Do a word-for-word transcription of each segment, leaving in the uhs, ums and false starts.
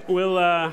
we'll uh,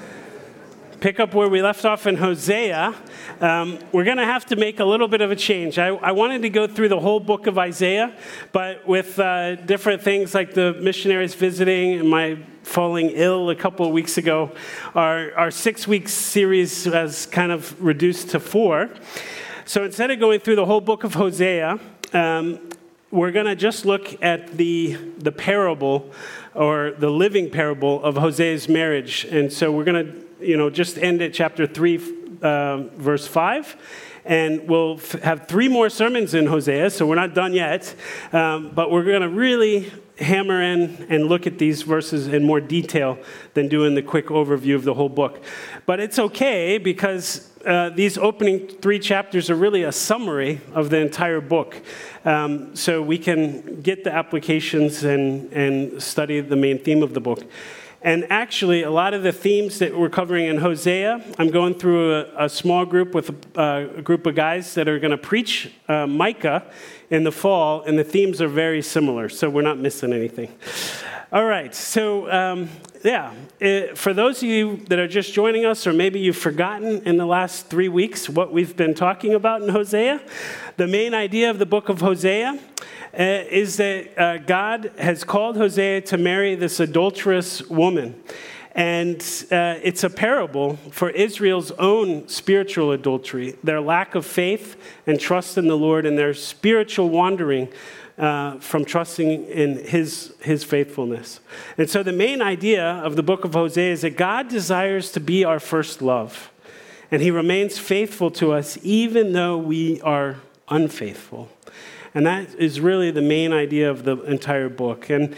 pick up where we left off in Hosea. Um, we're going to have to make a little bit of a change. I, I wanted to go through the whole book of Isaiah, but with uh, different things like the missionaries visiting and my falling ill a couple of weeks ago, our, our six-week series has kind of reduced to four. So instead of going through the whole book of Hosea, um, we're going to just look at the the parable or the living parable of Hosea's marriage. And so we're going to, you know, just end at chapter three, uh, verse five. And we'll f- have three more sermons in Hosea, so we're not done yet. Um, but we're going to really hammer in and look at these verses in more detail than doing the quick overview of the whole book. But it's okay because uh, these opening three chapters are really a summary of the entire book. Um, so we can get the applications and, and study the main theme of the book. And actually, a lot of the themes that we're covering in Hosea, I'm going through a, a small group with a, a group of guys that are going to preach uh, Micah in the fall, and the themes are very similar, so we're not missing anything. All right, so um, yeah, it, for those of you that are just joining us, or maybe you've forgotten in the last three weeks what we've been talking about in Hosea, the main idea of the book of Hosea Uh, is that uh, God has called Hosea to marry this adulterous woman. And uh, it's a parable for Israel's own spiritual adultery, their lack of faith and trust in the Lord, and their spiritual wandering uh, from trusting in his, his faithfulness. And so the main idea of the book of Hosea is that God desires to be our first love. And he remains faithful to us even though we are unfaithful. And that is really the main idea of the entire book. And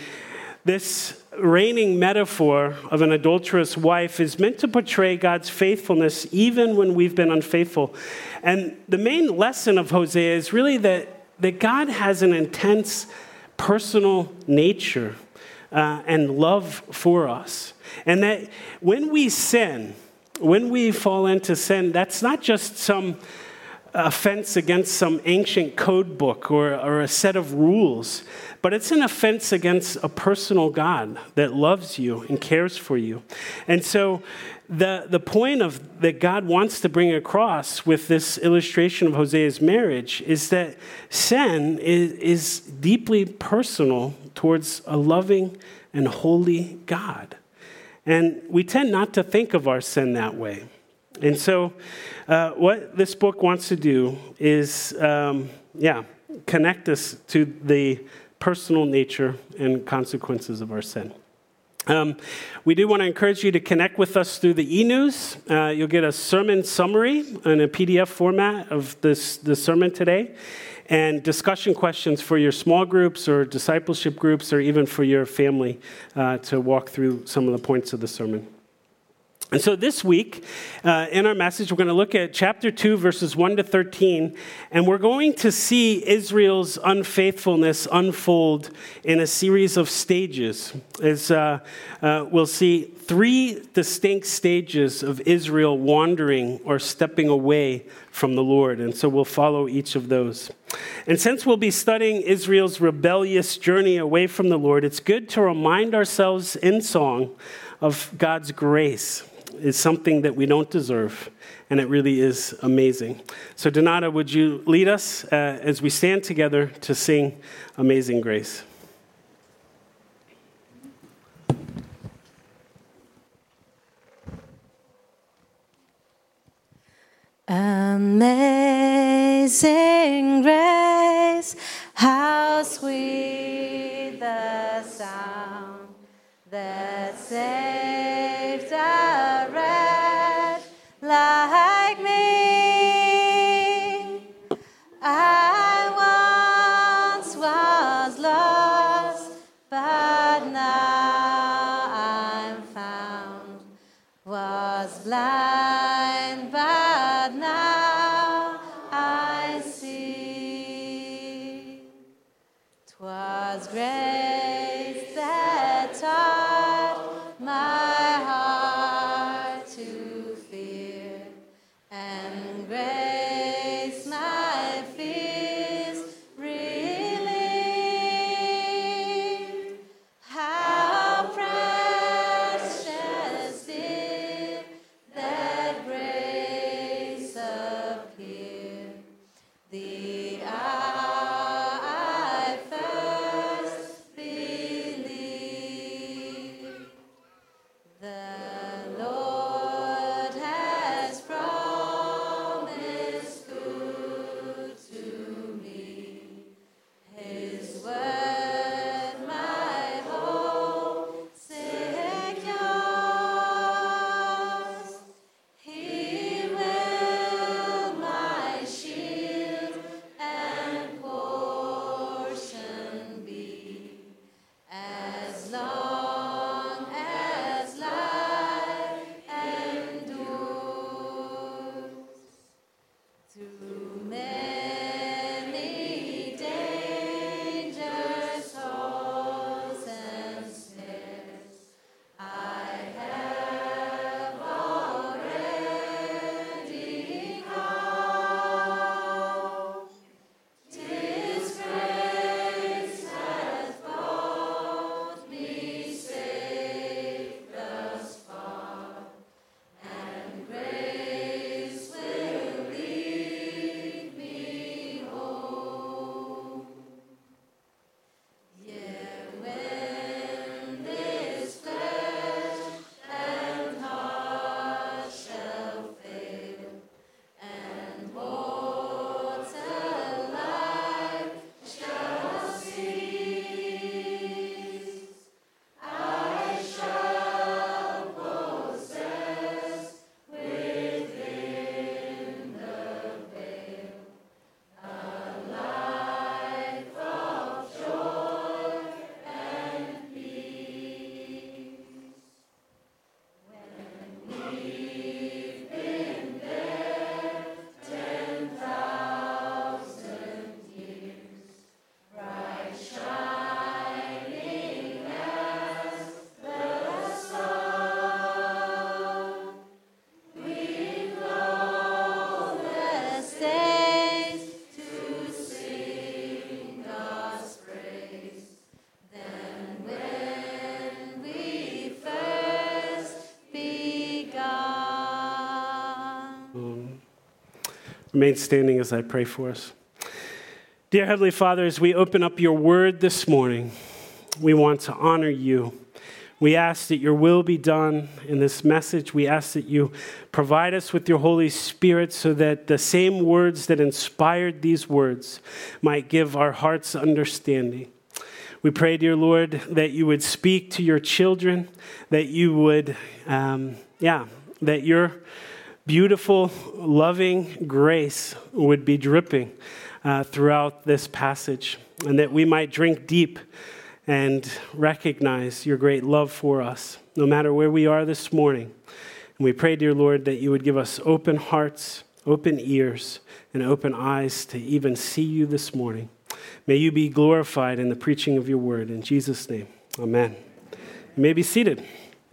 this reigning metaphor of an adulterous wife is meant to portray God's faithfulness even when we've been unfaithful. And the main lesson of Hosea is really that, that God has an intense personal nature uh, and love for us. And that when we sin, when we fall into sin, that's not just some offense against some ancient code book or, or a set of rules, but it's an offense against a personal God that loves you and cares for you. And so the, the point of that God wants to bring across with this illustration of Hosea's marriage is that sin is, is deeply personal towards a loving and holy God. And we tend not to think of our sin that way. And so uh, what this book wants to do is, um, yeah, connect us to the personal nature and consequences of our sin. Um, we do want to encourage you to connect with us through the e-news. Uh, you'll get a sermon summary in a P D F format of this, this sermon today, and discussion questions for your small groups or discipleship groups, or even for your family uh, to walk through some of the points of the sermon. And so this week, uh, in our message, we're going to look at chapter two, verses one to thirteen, and we're going to see Israel's unfaithfulness unfold in a series of stages. As uh, uh, we'll see three distinct stages of Israel wandering or stepping away from the Lord, and so we'll follow each of those. And since we'll be studying Israel's rebellious journey away from the Lord, it's good to remind ourselves in song of God's grace. Is something that we don't deserve, and it really is amazing. So Donata, would you lead us uh, as we stand together to sing Amazing Grace? Amazing grace, how sweet the sound that saved a wretch like me. I once was lost, but now I'm found. Was blind, but now I see. 'Twas grace that taught my heart to fear, and grace my fears relieved. How precious The Lord has promised good to me. His word my hope secures. He will my shield and portion be, as long as life endures. Through many dangers, toils, and snares, I have already come. 'Tis grace hath brought me safe thus far, and grace will lead me home. Yet when this flesh and heart shall fail, and mortal life shall cease, I shall possess within the veil a life of joy and peace. When we've been there ten thousand years, bright shining as the sun, we've lawless days to sing God's praise. Then when we first begun. Remain standing as I pray for us. Dear Heavenly Father, as we open up your word this morning, we want to honor you. We ask that your will be done in this message. We ask that you provide us with your Holy Spirit so that the same words that inspired these words might give our hearts understanding. We pray, dear Lord, that you would speak to your children, that you would, um, yeah, that your beautiful, loving grace would be dripping uh, throughout this passage, and that we might drink deep and recognize your great love for us, no matter where we are this morning. And we pray, dear Lord, that you would give us open hearts, open ears, and open eyes to even see you this morning. May you be glorified in the preaching of your word. In Jesus' name, amen. You may be seated.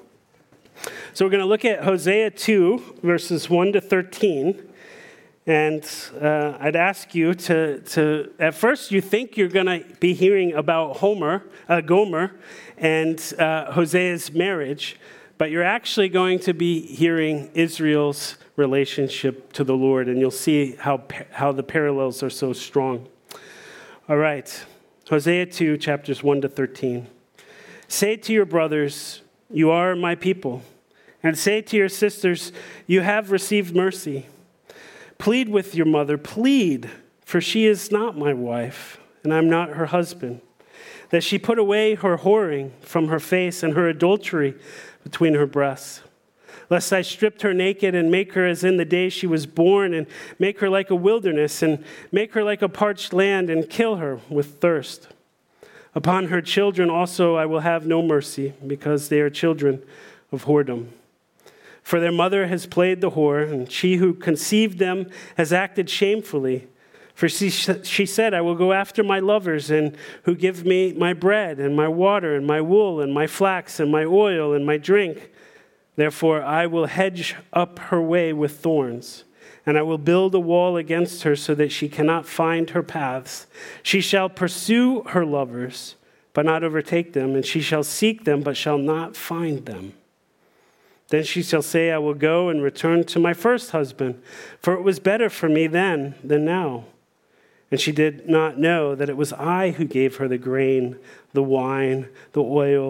So we're going to look at Hosea two, verses one to thirteen. And uh, I'd ask you to, to, at first you think you're going to be hearing about Homer, uh, Gomer and uh, Hosea's marriage, but you're actually going to be hearing Israel's relationship to the Lord, and you'll see how, how the parallels are so strong. All right, Hosea two, chapters one to thirteen. Say to your brothers, you are my people, and say to your sisters, you have received mercy. Plead with your mother, plead, for she is not my wife, and I'm not her husband, that she put away her whoring from her face and her adultery between her breasts. Lest I stripped her naked and make her as in the day she was born, and make her like a wilderness, and make her like a parched land, and kill her with thirst. Upon her children also I will have no mercy, because they are children of whoredom. For their mother has played the whore, and she who conceived them has acted shamefully. For she, she said, I will go after my lovers, and who give me my bread, and my water, and my wool, and my flax, and my oil, and my drink. Therefore I will hedge up her way with thorns, and I will build a wall against her so that she cannot find her paths. She shall pursue her lovers, but not overtake them, and she shall seek them, but shall not find them. Then she shall say, I will go and return to my first husband, for it was better for me then than now. And she did not know that it was I who gave her the grain, the wine, the oil,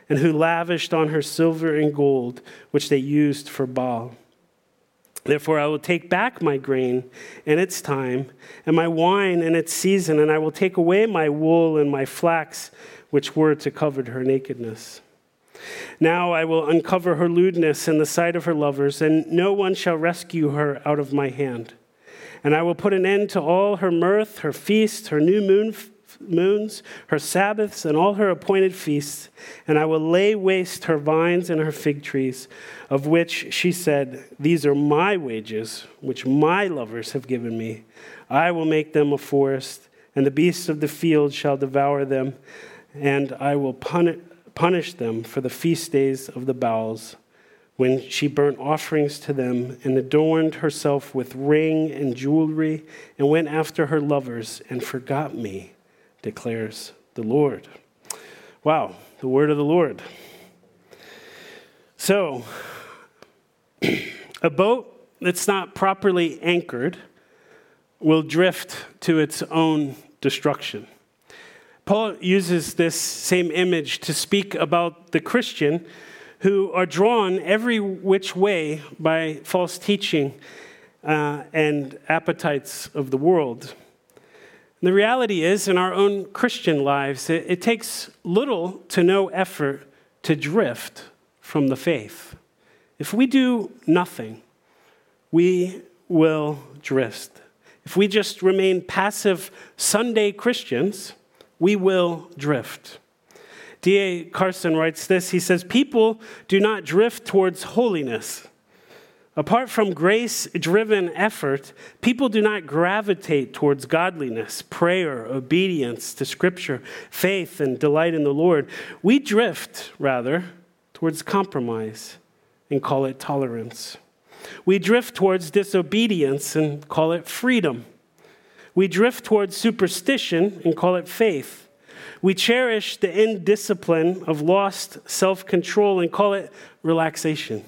and who lavished on her silver and gold, which they used for Baal. Therefore, I will take back my grain in its time, and my wine in its season, and I will take away my wool and my flax, which were to cover her nakedness. Now I will uncover her lewdness in the sight of her lovers, and no one shall rescue her out of my hand. And I will put an end to all her mirth, her feasts, her new moon moons, her Sabbaths, and all her appointed feasts, and I will lay waste her vines and her fig trees, of which she said, these are my wages, which my lovers have given me. I will make them a forest, and the beasts of the field shall devour them, and I will punish, punish them for the feast days of the Baals, when she burnt offerings to them and adorned herself with ring and jewelry, and went after her lovers and forgot me, declares the Lord. Wow, the word of the Lord. So, a boat that's not properly anchored will drift to its own destruction. Paul uses this same image to speak about the Christian who are drawn every which way by false teaching uh, and appetites of the world. And the reality is, in our own Christian lives, it, it takes little to no effort to drift from the faith. If we do nothing, we will drift. If we just remain passive Sunday Christians, we will drift. D A Carson writes this. He says, people do not drift towards holiness. Apart from grace-driven effort, people do not gravitate towards godliness, prayer, obedience to Scripture, faith, and delight in the Lord. We drift, rather, towards compromise and call it tolerance. We drift towards disobedience and call it freedom. We drift towards superstition and call it faith. We cherish the indiscipline of lost self-control and call it relaxation.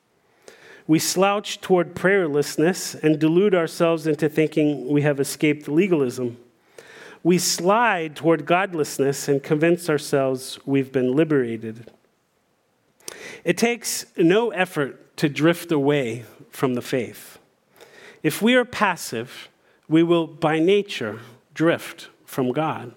We slouch toward prayerlessness and delude ourselves into thinking we have escaped legalism. We slide toward godlessness and convince ourselves we've been liberated. It takes no effort to drift away from the faith. If we are passive, we will by nature drift from God.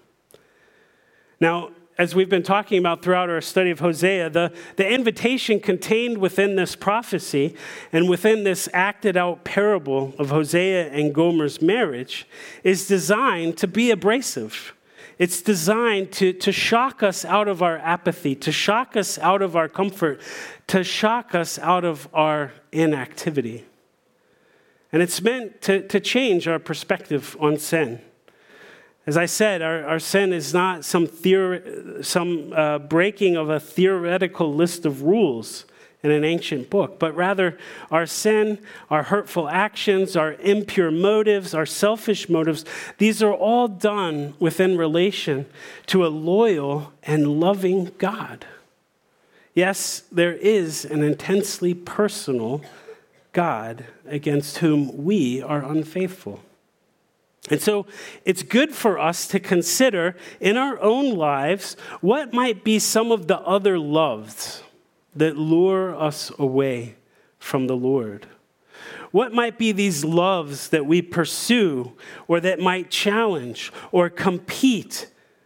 Now, as we've been talking about throughout our study of Hosea, the, the invitation contained within this prophecy and within this acted out parable of Hosea and Gomer's marriage is designed to be abrasive. It's designed to, to shock us out of our apathy, to shock us out of our comfort, to shock us out of our inactivity. And it's meant to, to change our perspective on sin. As I said, our, our sin is not some theor- some uh, breaking of a theoretical list of rules in an ancient book, but rather our sin, our hurtful actions, our impure motives, our selfish motives, these are all done within relation to a loyal and loving God. Yes, there is an intensely personal God against whom we are unfaithful. And so it's good for us to consider in our own lives what might be some of the other loves that lure us away from the Lord. What might be these loves that we pursue or that might challenge or compete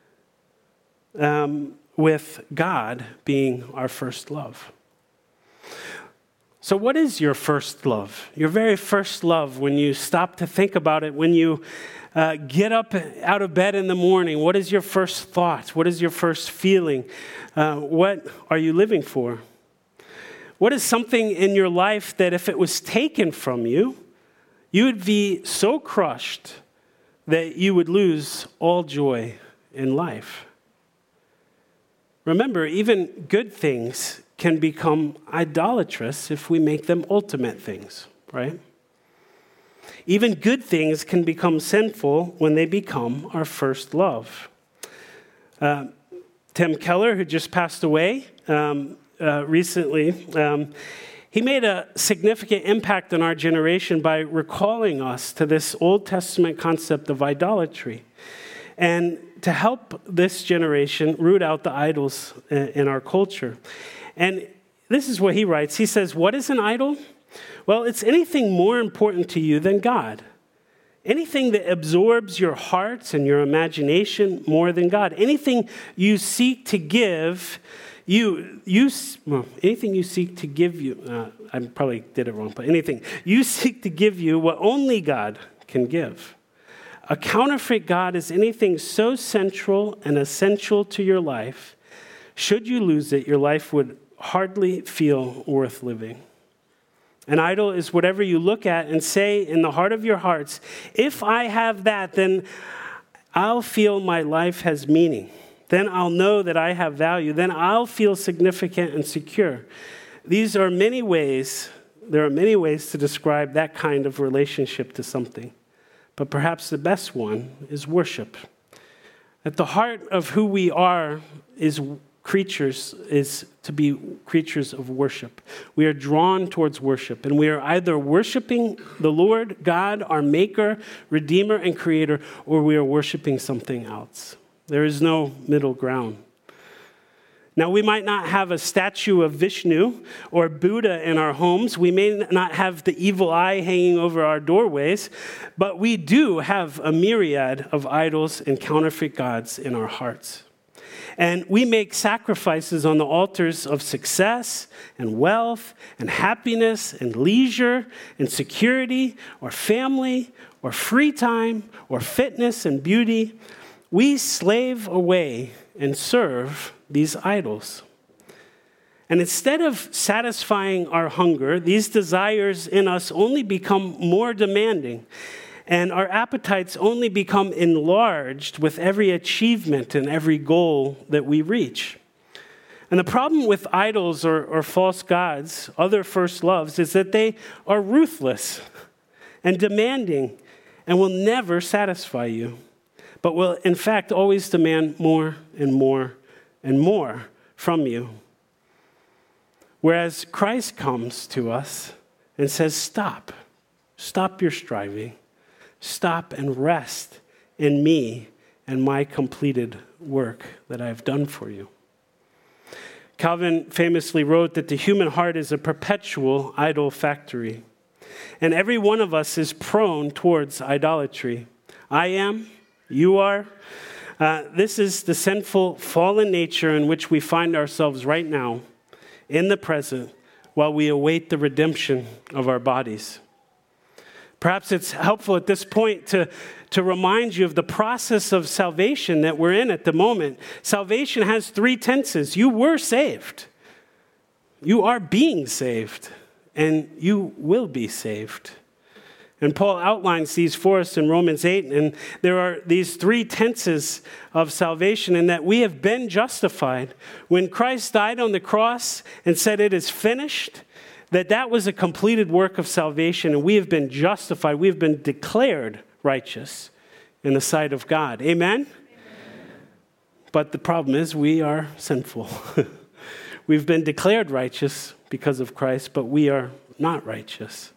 um, with God being our first love? So what is your first love? Your very first love, when you stop to think about it, when you uh, get up out of bed in the morning, what is your first thought? What is your first feeling? Uh, what are you living for? What is something in your life that if it was taken from you, you would be so crushed that you would lose all joy in life? Remember, even good things can become idolatrous if we make them ultimate things, right? Even good things can become sinful when they become our first love. Uh, Tim Keller, who just passed away um, uh, recently, um, he made a significant impact on our generation by recalling us to this Old Testament concept of idolatry. And to help this generation root out the idols in our culture. And this is what he writes. He says, what is an idol? Well, it's anything more important to you than God. Anything that absorbs your heart and your imagination more than God. Anything you seek to give, you, you well, anything you seek to give you, uh, I probably did it wrong, but anything you seek to give you what only God can give. A counterfeit God is anything so central and essential to your life. Should you lose it, your life would hardly feel worth living. An idol is whatever you look at and say in the heart of your hearts, if I have that, then I'll feel my life has meaning. Then I'll know that I have value. Then I'll feel significant and secure. These are many ways, there are many ways to describe that kind of relationship to something. But perhaps the best one is worship. At the heart of who we are is creatures, is to be creatures of worship. We are drawn towards worship, and we are either worshiping the Lord, God, our maker, redeemer, and creator, or we are worshiping something else. There is no middle ground. Now, we might not have a statue of Vishnu or Buddha in our homes. We may not have the evil eye hanging over our doorways, but we do have a myriad of idols and counterfeit gods in our hearts. And we make sacrifices on the altars of success and wealth and happiness and leisure and security or family or free time or fitness and beauty. We slave away and serve these idols. And instead of satisfying our hunger, these desires in us only become more demanding. And our appetites only become enlarged with every achievement and every goal that we reach. And the problem with idols or, or false gods, other first loves, is that they are ruthless and demanding and will never satisfy you, but will in fact always demand more and more and more from you. Whereas Christ comes to us and says, stop, stop your striving. Stop and rest in me and my completed work that I have done for you. Calvin famously wrote that the human heart is a perpetual idol factory, and every one of us is prone towards idolatry. I am, you are. Uh, this is the sinful, fallen nature in which we find ourselves right now, in the present, while we await the redemption of our bodies. Perhaps it's helpful at this point to, to remind you of the process of salvation that we're in at the moment. Salvation has three tenses. You were saved. You are being saved. And you will be saved. And Paul outlines these for us in Romans eight. And there are these three tenses of salvation, in that we have been justified. When Christ died on the cross and said, it is finished, that that was a completed work of salvation, and we have been justified. We have been declared righteous in the sight of God. Amen? Amen. But the problem is we are sinful. We've been declared righteous because of Christ, but we are not righteous.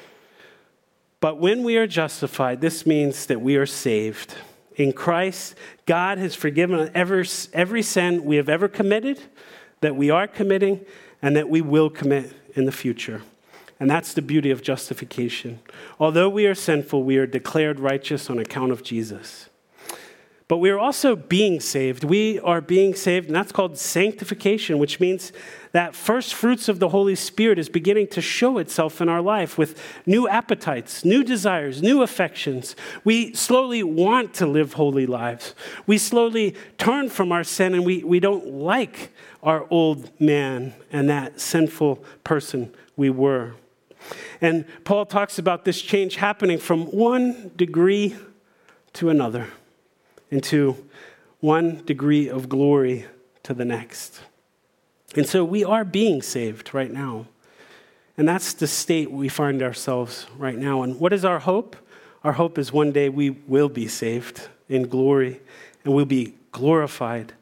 But when we are justified, this means that we are saved. In Christ, God has forgiven every, every sin we have ever committed, that we are committing, and that we will commit in the future. And that's the beauty of justification. Although we are sinful, we are declared righteous on account of Jesus. But we are also being saved. We are being saved, and that's called sanctification, which means that first fruits of the Holy Spirit is beginning to show itself in our life with new appetites, new desires, new affections. We slowly want to live holy lives. We slowly turn from our sin, and we, we don't like our old man and that sinful person we were. And Paul talks about this change happening from one degree to another, into one degree of glory to the next. And so we are being saved right now. And that's the state we find ourselves right now. And what is our hope? Our hope is one day we will be saved in glory and we'll be glorified.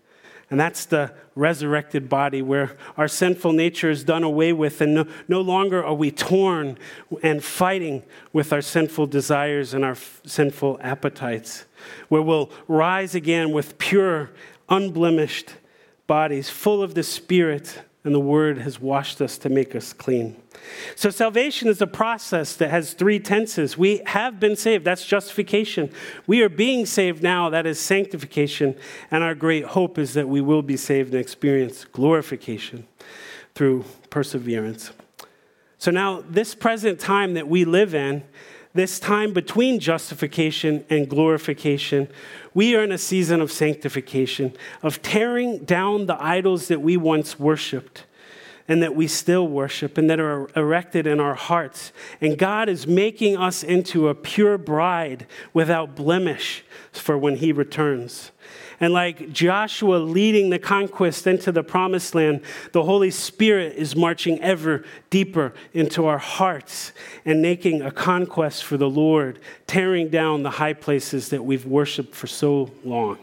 And that's the resurrected body where our sinful nature is done away with, and no, no longer are we torn and fighting with our sinful desires and our f- sinful appetites, where we'll rise again with pure, unblemished bodies, full of the Spirit, and the Word has washed us to make us clean. So salvation is a process that has three tenses. We have been saved. That's justification. We are being saved now. That is sanctification. And our great hope is that we will be saved and experience glorification through perseverance. So now this present time that we live in, this time between justification and glorification, we are in a season of sanctification, of tearing down the idols that we once worshiped and that we still worship and that are erected in our hearts. And God is making us into a pure bride without blemish for when he returns. And like Joshua leading the conquest into the promised land, the Holy Spirit is marching ever deeper into our hearts and making a conquest for the Lord, tearing down the high places that we've worshiped for so long.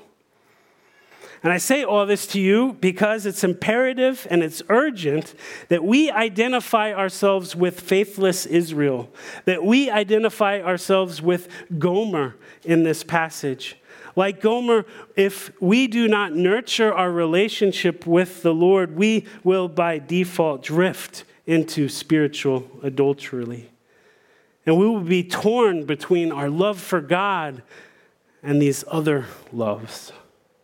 And I say all this to you because it's imperative and it's urgent that we identify ourselves with faithless Israel, that we identify ourselves with Gomer in this passage. Like Gomer, if we do not nurture our relationship with the Lord, we will by default drift into spiritual adultery. And we will be torn between our love for God and these other loves.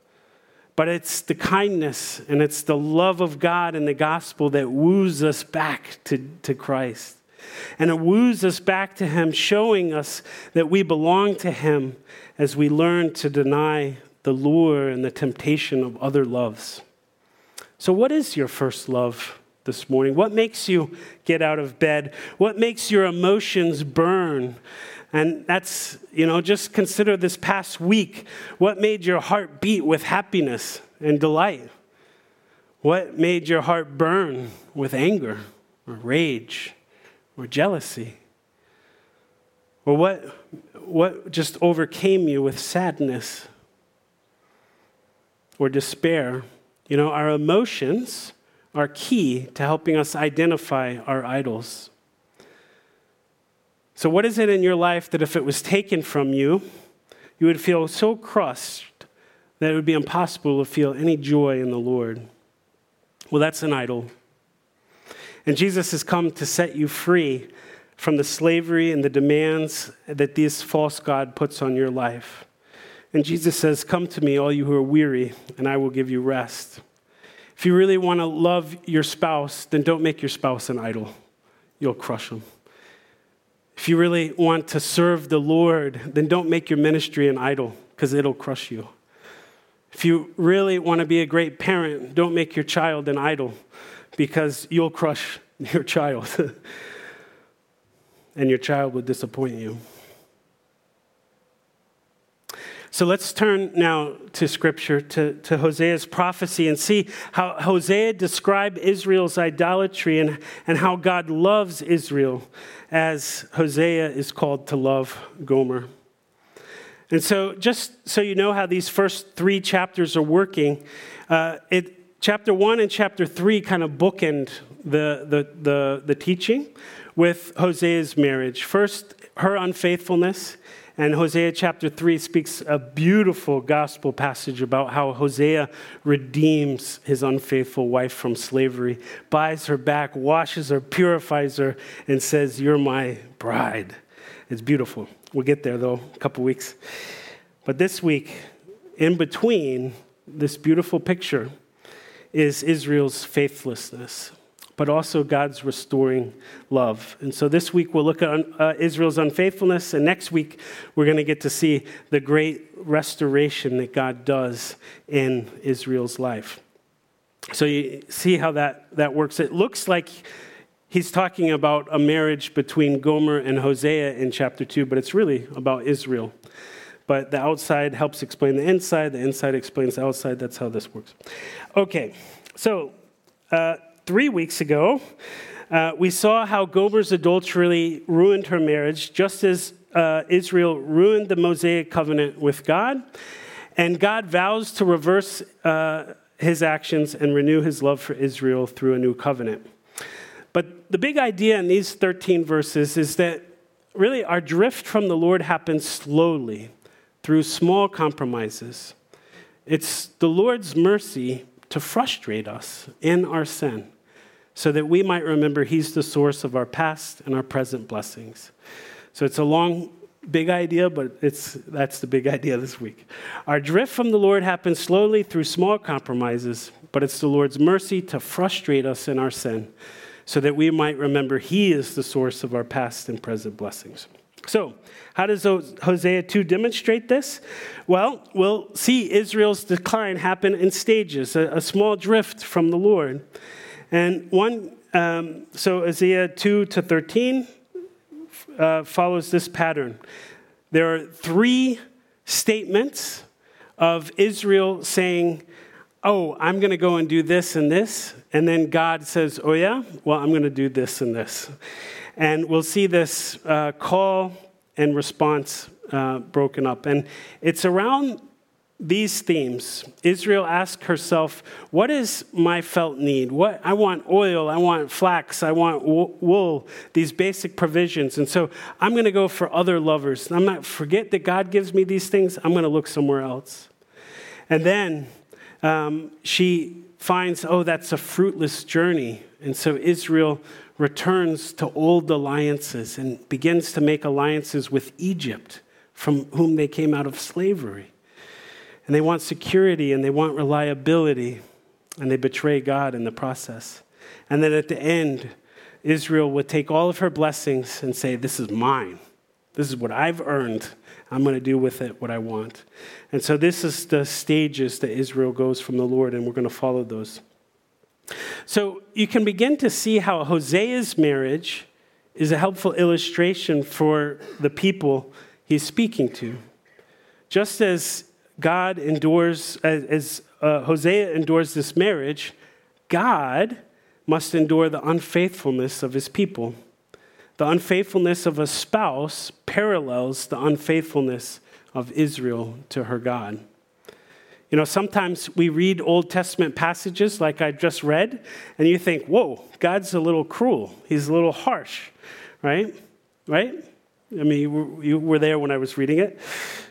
But it's the kindness and it's the love of God and the gospel that woos us back to, to Christ. And it woos us back to him, showing us that we belong to him as we learn to deny the lure and the temptation of other loves. So what is your first love this morning? What makes you get out of bed? What makes your emotions burn? And that's, you know, just consider this past week. What made your heart beat with happiness and delight? What made your heart burn with anger or rage or jealousy? Or what, what just overcame you with sadness or despair? You know, our emotions are key to helping us identify our idols. So what is it in your life that if it was taken from you, you would feel so crushed that it would be impossible to feel any joy in the Lord? Well, that's an idol. And Jesus has come to set you free from the slavery and the demands that this false god puts on your life. And Jesus says, "Come to me, all you who are weary, and I will give you rest." If you really want to love your spouse, then don't make your spouse an idol. You'll crush them. If you really want to serve the Lord, then don't make your ministry an idol, because it'll crush you. If you really want to be a great parent, don't make your child an idol, because you'll crush your child. And your child will disappoint you. So let's turn now to Scripture, to, to Hosea's prophecy, and see how Hosea described Israel's idolatry and, and how God loves Israel as Hosea is called to love Gomer. And so just so you know how these first three chapters are working, uh, it, chapter one and chapter three kind of bookend the, the, the, the teaching with Hosea's marriage. First, her unfaithfulness. And Hosea chapter three speaks a beautiful gospel passage about how Hosea redeems his unfaithful wife from slavery, buys her back, washes her, purifies her, and says, "You're my bride." It's beautiful. We'll get there, though, a couple weeks. But this week, in between this beautiful picture, is Israel's faithlessness, but also God's restoring love. And so this week we'll look at uh, Israel's unfaithfulness, and next week we're going to get to see the great restoration that God does in Israel's life. So you see how that, that works. It looks like he's talking about a marriage between Gomer and Hosea in chapter two, but it's really about Israel. But the outside helps explain the inside, the inside explains the outside. That's how this works. Okay, so... Uh, Three weeks ago, uh, we saw how Gomer's adultery ruined her marriage, just as uh, Israel ruined the Mosaic covenant with God. And God vows to reverse uh, his actions and renew his love for Israel through a new covenant. But the big idea in these thirteen verses is that really our drift from the Lord happens slowly through small compromises. It's the Lord's mercy to frustrate us in our sin so that we might remember he's the source of our past and our present blessings. So it's a long, big idea, but it's that's the big idea this week. Our drift from the Lord happens slowly through small compromises, but it's the Lord's mercy to frustrate us in our sin so that we might remember he is the source of our past and present blessings. So, how does Hosea two demonstrate this? Well, we'll see Israel's decline happen in stages, a, a small drift from the Lord. And one, um, so Hosea two to thirteen uh, follows this pattern. There are three statements of Israel saying, oh, I'm going to go and do this and this. And then God says, oh yeah? Well, I'm going to do this and this. And we'll see this uh, call and response uh, broken up. And it's around these themes. Israel asks herself, what is my felt need? What I want oil, I want flax, I want wool, these basic provisions. And so I'm going to go for other lovers. I'm not forget that God gives me these things. I'm going to look somewhere else. And then um, she finds, oh, that's a fruitless journey. And so Israel returns to old alliances and begins to make alliances with Egypt, from whom they came out of slavery. And they want security and they want reliability, and they betray God in the process. And then at the end, Israel would take all of her blessings and say, this is mine. This is what I've earned. I'm going to do with it what I want. And so this is the stages that Israel goes from the Lord, and we're going to follow those. So you can begin to see how Hosea's marriage is a helpful illustration for the people he's speaking to. Just as God endures, as uh, Hosea endures this marriage, God must endure the unfaithfulness of his people. The unfaithfulness of a spouse parallels the unfaithfulness of Israel to her God. You know, sometimes we read Old Testament passages like I just read, and you think, whoa, God's a little cruel. He's a little harsh, right? Right? I mean, you were, you were there when I was reading it.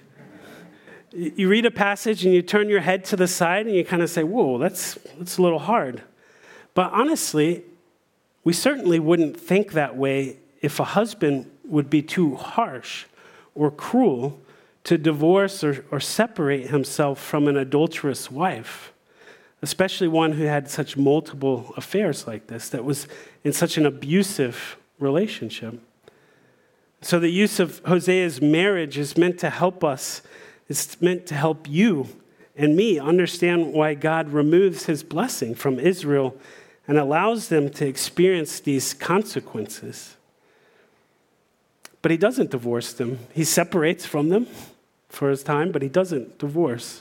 You read a passage and you turn your head to the side and you kind of say, whoa, that's, that's a little hard. But honestly, we certainly wouldn't think that way if a husband would be too harsh or cruel to divorce or, or separate himself from an adulterous wife, especially one who had such multiple affairs like this, that was in such an abusive relationship. So the use of Hosea's marriage is meant to help us. It's meant to help you and me understand why God removes his blessing from Israel and allows them to experience these consequences. But he doesn't divorce them. He separates from them for his time, but he doesn't divorce.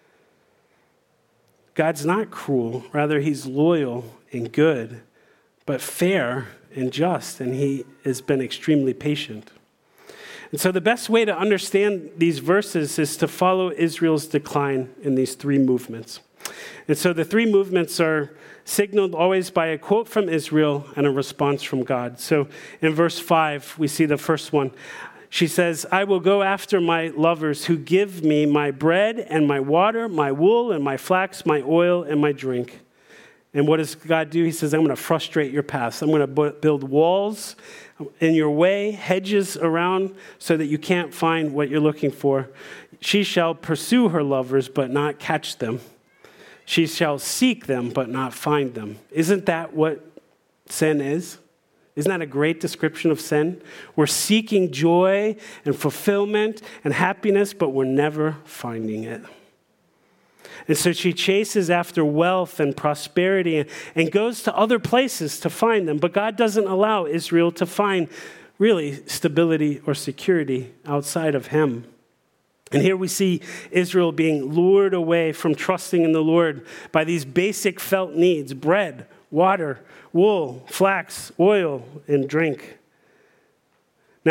God's not cruel. Rather, he's loyal and good, but fair and just, and he has been extremely patient. And so the best way to understand these verses is to follow Israel's decline in these three movements. And so the three movements are signaled always by a quote from Israel and a response from God. So in verse five, we see the first one. She says, I will go after my lovers who give me my bread and my water, my wool and my flax, my oil and my drink. And what does God do? He says, I'm going to frustrate your paths. I'm going to build walls in your way, hedges around so that you can't find what you're looking for. She shall pursue her lovers, but not catch them. She shall seek them, but not find them. Isn't that what sin is? Isn't that a great description of sin? We're seeking joy and fulfillment and happiness, but we're never finding it. And so she chases after wealth and prosperity and, and goes to other places to find them. But God doesn't allow Israel to find really stability or security outside of him. And here we see Israel being lured away from trusting in the Lord by these basic felt needs: bread, water, wool, flax, oil, and drink. Now,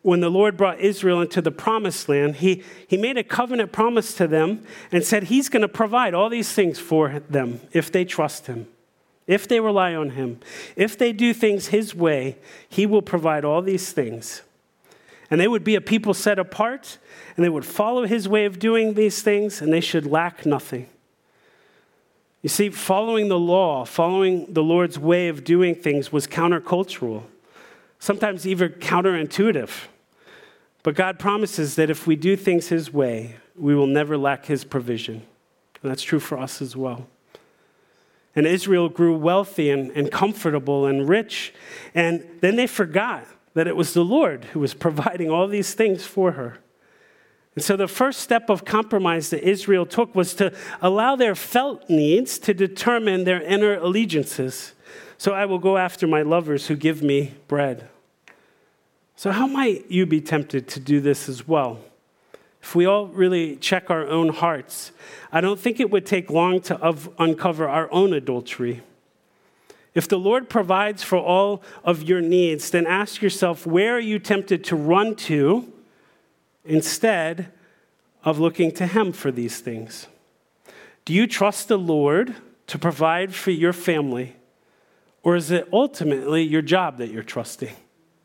when the Lord brought Israel into the promised land, he, he made a covenant promise to them and said he's going to provide all these things for them if they trust him, if they rely on him, if they do things his way, he will provide all these things. And they would be a people set apart, and they would follow his way of doing these things, and they should lack nothing. You see, following the law, following the Lord's way of doing things was countercultural, sometimes even counterintuitive. But God promises that if we do things his way, we will never lack his provision. And that's true for us as well. And Israel grew wealthy and, and comfortable and rich. And then they forgot that it was the Lord who was providing all these things for her. And so the first step of compromise that Israel took was to allow their felt needs to determine their inner allegiances. So I will go after my lovers who give me bread. So how might you be tempted to do this as well? If we all really check our own hearts, I don't think it would take long to of- uncover our own adultery. If the Lord provides for all of your needs, then ask yourself, where are you tempted to run to instead of looking to him for these things? Do you trust the Lord to provide for your family, or is it ultimately your job that you're trusting?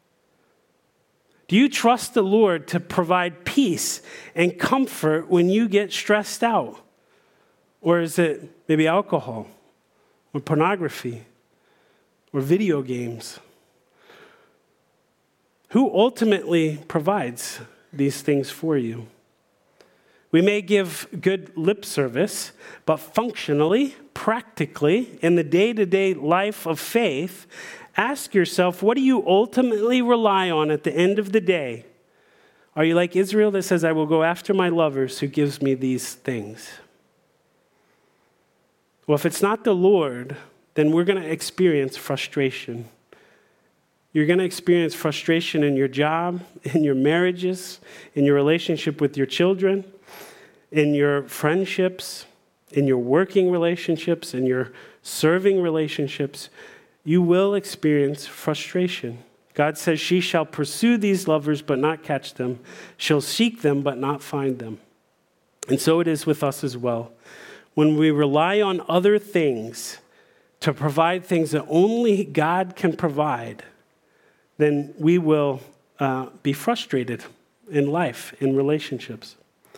Do you trust the Lord to provide peace and comfort when you get stressed out? Or is it maybe alcohol or pornography or video games? Who ultimately provides these things for you? We may give good lip service, but functionally, practically, in the day-to-day life of faith, ask yourself, what do you ultimately rely on at the end of the day? Are you like Israel that says, I will go after my lovers who gives me these things? Well, if it's not the Lord, then we're going to experience frustration. You're going to experience frustration in your job, in your marriages, in your relationship with your children, in your friendships, in your working relationships, in your serving relationships. You will experience frustration. God says, she shall pursue these lovers but not catch them. She'll seek them but not find them. And so it is with us as well. When we rely on other things to provide things that only God can provide, then we will uh, be frustrated in life, in relationships.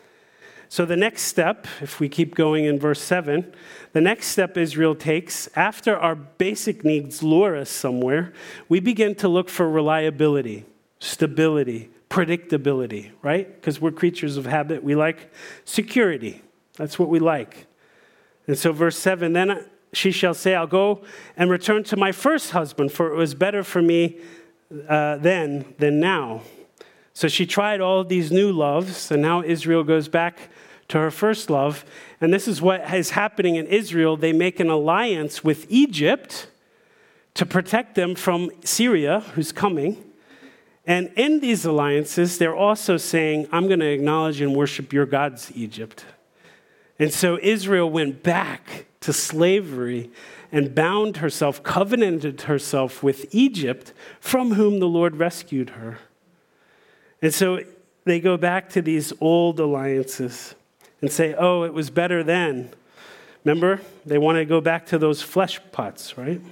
So the next step, if we keep going in verse seven, the next step Israel takes, after our basic needs lure us somewhere, we begin to look for reliability, stability, predictability, right? Because we're creatures of habit. We like security. That's what we like. And so verse seven, then she shall say, I'll go and return to my first husband, for it was better for me uh, then than now. So she tried all of these new loves, and now Israel goes back to her first love. And this is what is happening in Israel. They make an alliance with Egypt to protect them from Syria, who's coming. And in these alliances, they're also saying, I'm going to acknowledge and worship your gods, Egypt. And so Israel went back to slavery and bound herself, covenanted herself with Egypt, from whom the Lord rescued her. And so they go back to these old alliances and say, oh, it was better then. Remember, they want to go back to those flesh pots, right?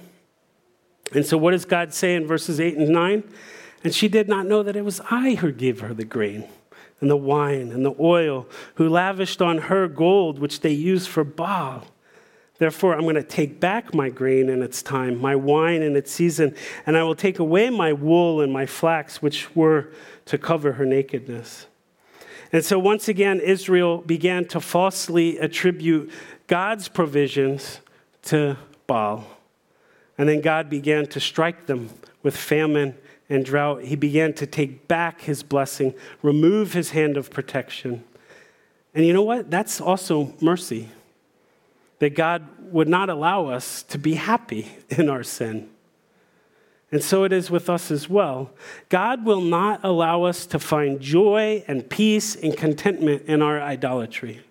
And so what does God say in verses eight and nine? And she did not know that it was I who gave her the grain and the wine and the oil, who lavished on her gold, which they used for Baal. Therefore, I'm going to take back my grain in its time, my wine in its season, and I will take away my wool and my flax, which were to cover her nakedness. And so once again, Israel began to falsely attribute God's provisions to Baal. And then God began to strike them with famine and drought. He began to take back his blessing, remove his hand of protection. And you know what? That's also mercy. That God would not allow us to be happy in our sin. And so it is with us as well. God will not allow us to find joy and peace and contentment in our idolatry.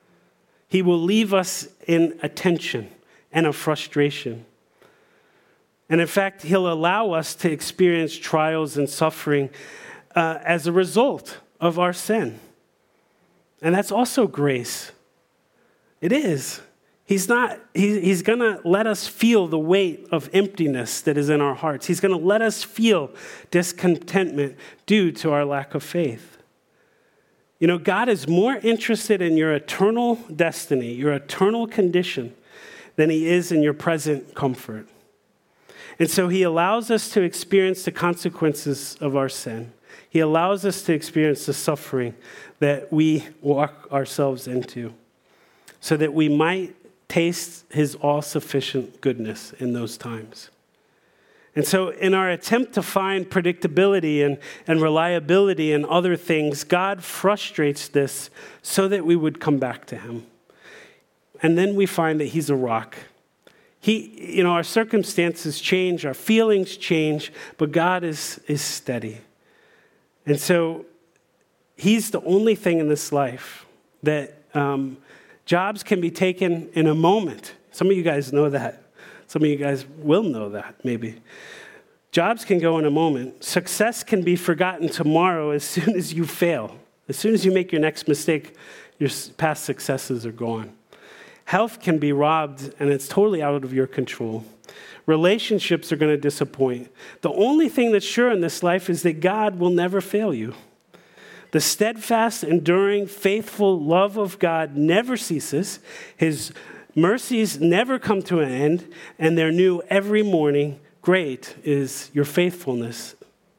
He will leave us in a tension and a frustration. And in fact, he'll allow us to experience trials and suffering uh, as a result of our sin. And that's also grace. It is. He's not, he, he's going to let us feel the weight of emptiness that is in our hearts. He's going to let us feel discontentment due to our lack of faith. You know, God is more interested in your eternal destiny, your eternal condition, than he is in your present comfort. And so he allows us to experience the consequences of our sin. He allows us to experience the suffering that we walk ourselves into so that we might taste his all-sufficient goodness in those times. And so in our attempt to find predictability and, and reliability in other things, God frustrates this so that we would come back to him. And then we find that he's a rock. He, you know, our circumstances change, our feelings change, but God is, is steady. And so he's the only thing in this life that um, jobs can be taken in a moment. Some of you guys know that. Some of you guys will know that, maybe. Jobs can go in a moment. Success can be forgotten tomorrow as soon as you fail. As soon as you make your next mistake, your past successes are gone. Health can be robbed, and it's totally out of your control. Relationships are going to disappoint. The only thing that's sure in this life is that God will never fail you. The steadfast, enduring, faithful love of God never ceases. His mercies never come to an end, and they're new every morning. Great is your faithfulness.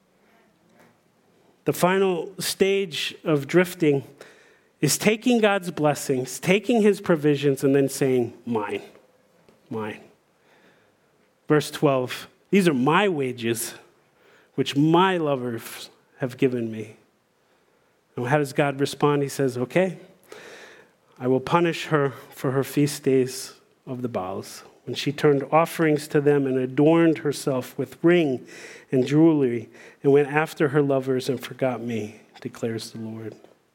The final stage of drifting is taking God's blessings, taking his provisions, and then saying, mine, mine. Verse twelve, these are my wages, which my lovers have given me. And how does God respond? He says, okay, I will punish her for her feast days of the Baals, when she turned offerings to them and adorned herself with ring and jewelry, and went after her lovers and forgot me, declares the Lord.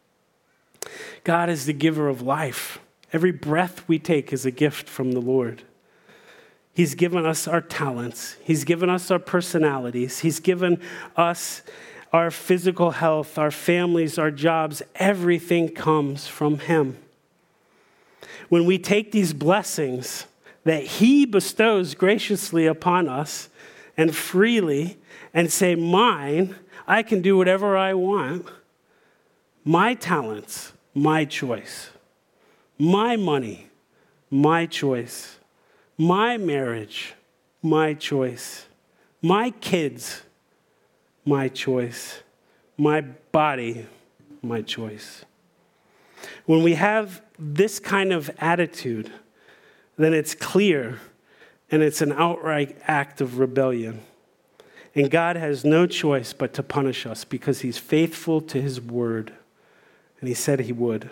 God is the giver of life. Every breath we take is a gift from the Lord. He's given us our talents. He's given us our personalities. He's given us our physical health, our families, our jobs. Everything comes from him. When we take these blessings that he bestows graciously upon us and freely and say, mine, I can do whatever I want. My talents, my choice. My money, my choice. My marriage, my choice. My kids, my choice. My body, my choice. When we have this kind of attitude, then it's clear and it's an outright act of rebellion. And God has no choice but to punish us because he's faithful to his word. And he said he would.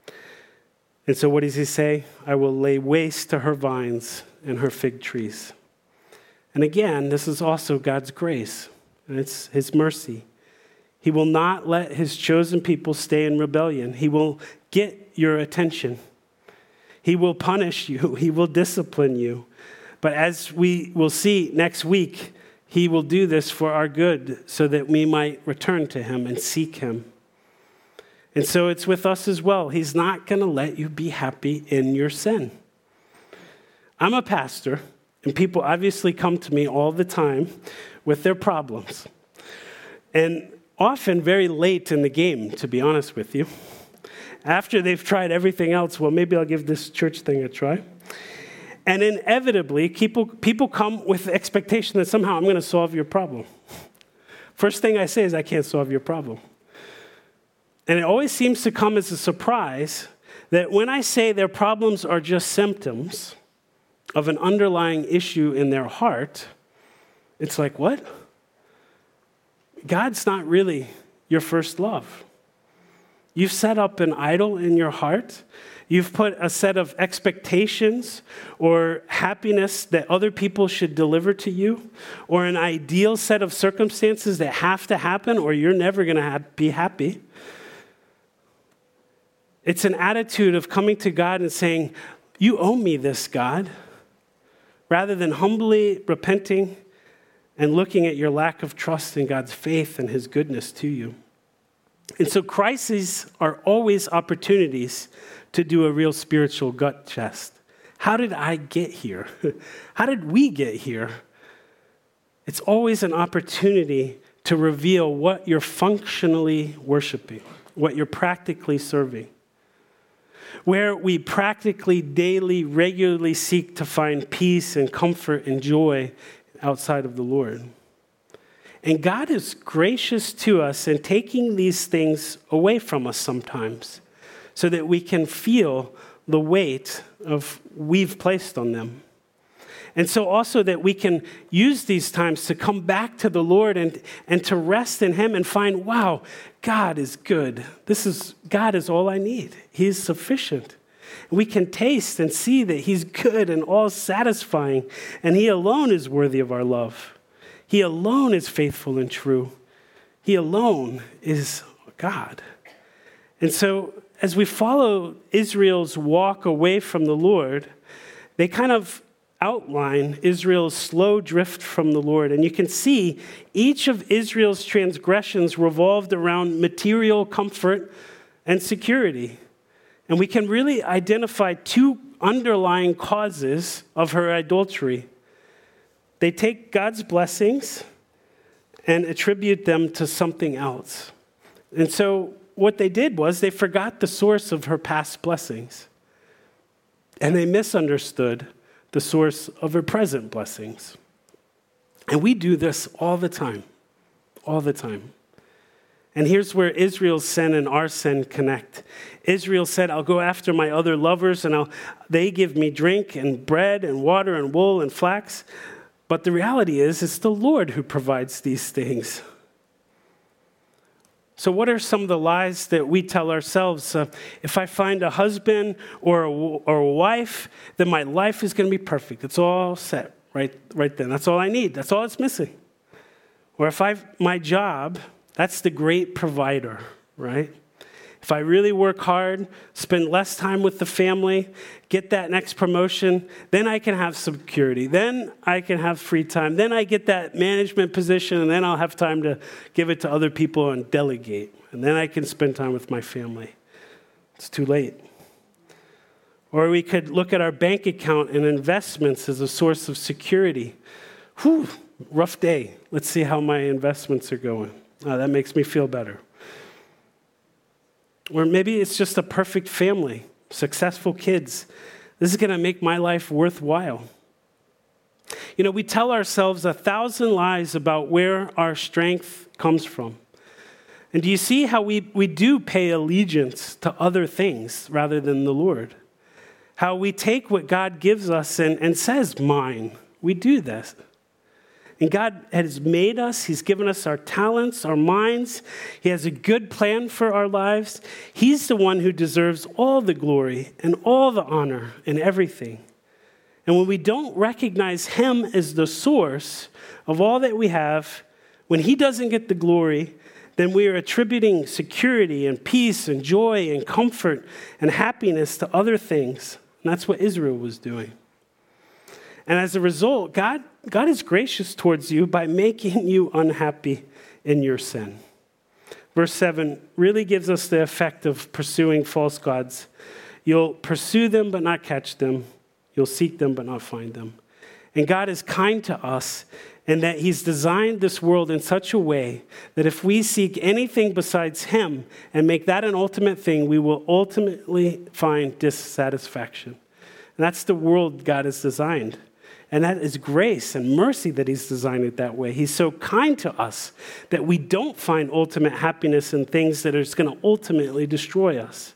And so what does he say? I will lay waste to her vines and her fig trees. And again, this is also God's grace, and it's his mercy. He will not let his chosen people stay in rebellion. He will get your attention. He will punish you. He will discipline you. But as we will see next week, he will do this for our good so that we might return to him and seek him. And so it's with us as well. He's not going to let you be happy in your sin. I'm a pastor, and people obviously come to me all the time with their problems. And often very late in the game, to be honest with you. After they've tried everything else, well, maybe I'll give this church thing a try. And inevitably, people, people come with the expectation that somehow I'm going to solve your problem. First thing I say is, I can't solve your problem. And it always seems to come as a surprise that when I say their problems are just symptoms of an underlying issue in their heart, it's like, what? God's not really your first love. You've set up an idol in your heart. You've put a set of expectations or happiness that other people should deliver to you, or an ideal set of circumstances that have to happen or you're never going to ha- be happy. It's an attitude of coming to God and saying, you owe me this, God, rather than humbly repenting and looking at your lack of trust in God's faith and his goodness to you. And so crises are always opportunities to do a real spiritual gut test. How did I get here? How did we get here? It's always an opportunity to reveal what you're functionally worshiping, what you're practically serving, where we practically, daily, regularly seek to find peace and comfort and joy outside of the Lord. And God is gracious to us in taking these things away from us sometimes so that we can feel the weight of we've placed on them. And so also that we can use these times to come back to the Lord and, and to rest in him and find, wow, God is good. This is, God is all I need. He is sufficient. We can taste and see that he's good and all satisfying, and he alone is worthy of our love. He alone is faithful and true. He alone is God. And so as we follow Israel's walk away from the Lord, they kind of outline Israel's slow drift from the Lord. And you can see each of Israel's transgressions revolved around material comfort and security. And we can really identify two underlying causes of her adultery. They take God's blessings and attribute them to something else. And so what they did was they forgot the source of her past blessings. And they misunderstood the source of her present blessings. And we do this all the time, all the time. And here's where Israel's sin and our sin connect. Israel said, I'll go after my other lovers, and I'll, they give me drink and bread and water and wool and flax. But the reality is, it's the Lord who provides these things. So what are some of the lies that we tell ourselves? Uh, if I find a husband or a, or a wife, then my life is going to be perfect. It's all set right, right then. That's all I need. That's all it's missing. Or if I my job, that's the great provider, right? If I really work hard, spend less time with the family, get that next promotion, then I can have security. Then I can have free time. Then I get that management position, and then I'll have time to give it to other people and delegate. And then I can spend time with my family. It's too late. Or we could look at our bank account and investments as a source of security. Whew, rough day. Let's see how my investments are going. Oh, that makes me feel better. Or maybe it's just a perfect family, successful kids. This is going to make my life worthwhile. You know, we tell ourselves a thousand lies about where our strength comes from. And do you see how we, we do pay allegiance to other things rather than the Lord? How we take what God gives us and, and says, mine. We do this. And God has made us. He's given us our talents, our minds. He has a good plan for our lives. He's the one who deserves all the glory and all the honor and everything. And when we don't recognize him as the source of all that we have, when he doesn't get the glory, then we are attributing security and peace and joy and comfort and happiness to other things. And that's what Israel was doing. And as a result, God, God is gracious towards you by making you unhappy in your sin. Verse seven really gives us the effect of pursuing false gods. You'll pursue them but not catch them. You'll seek them but not find them. And God is kind to us in that he's designed this world in such a way that if we seek anything besides him and make that an ultimate thing, we will ultimately find dissatisfaction. And that's the world God has designed. And that is grace and mercy that he's designed it that way. He's so kind to us that we don't find ultimate happiness in things that are going to ultimately destroy us.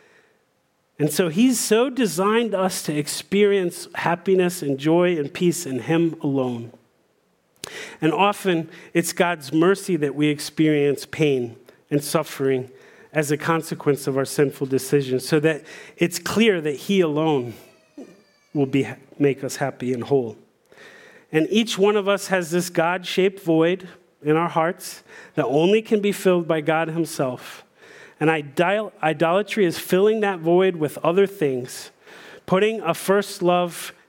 And so he's so designed us to experience happiness and joy and peace in him alone. And often it's God's mercy that we experience pain and suffering as a consequence of our sinful decisions, so that it's clear that he alone will be make us happy and whole. And each one of us has this God-shaped void in our hearts that only can be filled by God himself. And idolatry is filling that void with other things, putting a first love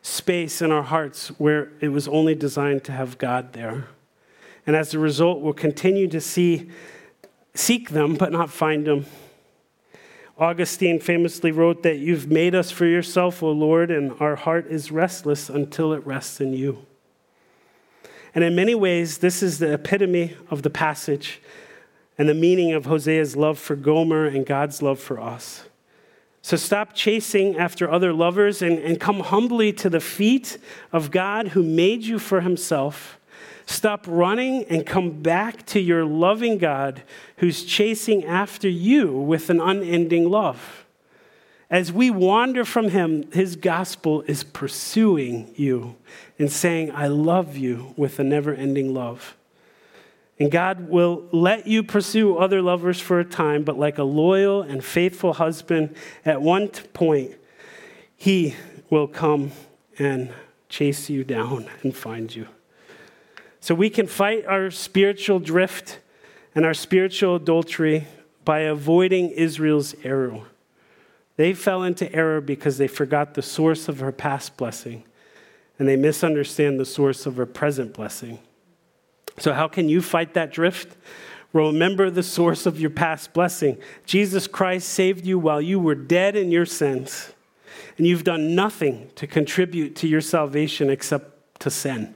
space in our hearts where it was only designed to have God there. And as a result, we'll continue to see, seek them, but not find them. Augustine famously wrote that you've made us for yourself, O Lord, and our heart is restless until it rests in you. And in many ways, this is the epitome of the passage and the meaning of Hosea's love for Gomer and God's love for us. So stop chasing after other lovers and, and come humbly to the feet of God who made you for himself. Stop running and come back to your loving God who's chasing after you with an unending love. As we wander from him, his gospel is pursuing you and saying, I love you with a never-ending love. And God will let you pursue other lovers for a time, but like a loyal and faithful husband, at one point, he will come and chase you down and find you. So we can fight our spiritual drift and our spiritual adultery by avoiding Israel's error. They fell into error because they forgot the source of her past blessing, and they misunderstand the source of her present blessing. So how can you fight that drift? Remember the source of your past blessing. Jesus Christ saved you while you were dead in your sins, and you've done nothing to contribute to your salvation except to sin.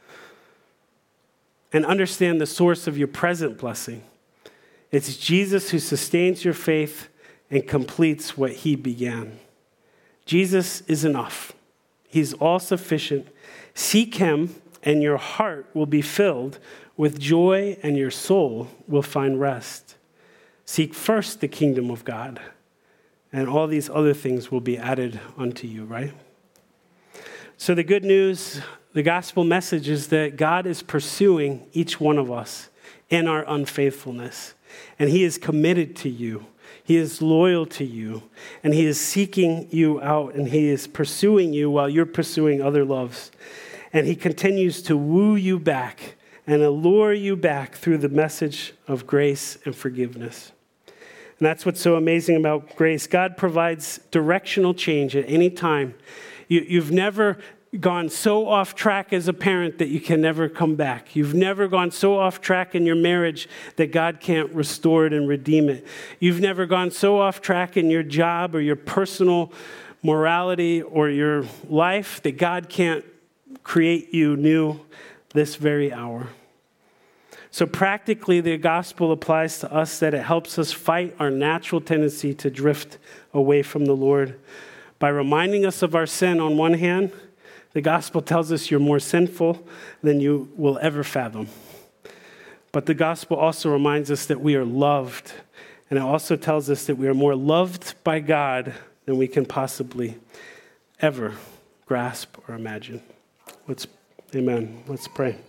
And understand the source of your present blessing. It's Jesus who sustains your faith and completes what he began. Jesus is enough. He's all sufficient. Seek him, and your heart will be filled with joy, and your soul will find rest. Seek first the kingdom of God, and all these other things will be added unto you, right? So the good news, the gospel message is that God is pursuing each one of us in our unfaithfulness, and he is committed to you. He is loyal to you, and he is seeking you out, and he is pursuing you while you're pursuing other loves. And he continues to woo you back and allure you back through the message of grace and forgiveness. And that's what's so amazing about grace. God provides directional change at any time. You, you've never gone so off track as a parent that you can never come back. You've never gone so off track in your marriage that God can't restore it and redeem it. You've never gone so off track in your job or your personal morality or your life that God can't create you new this very hour. So practically, the gospel applies to us that it helps us fight our natural tendency to drift away from the Lord by reminding us of our sin on one hand. The gospel tells us you're more sinful than you will ever fathom. But the gospel also reminds us that we are loved. And it also tells us that we are more loved by God than we can possibly ever grasp or imagine. Let's, amen. Let's pray.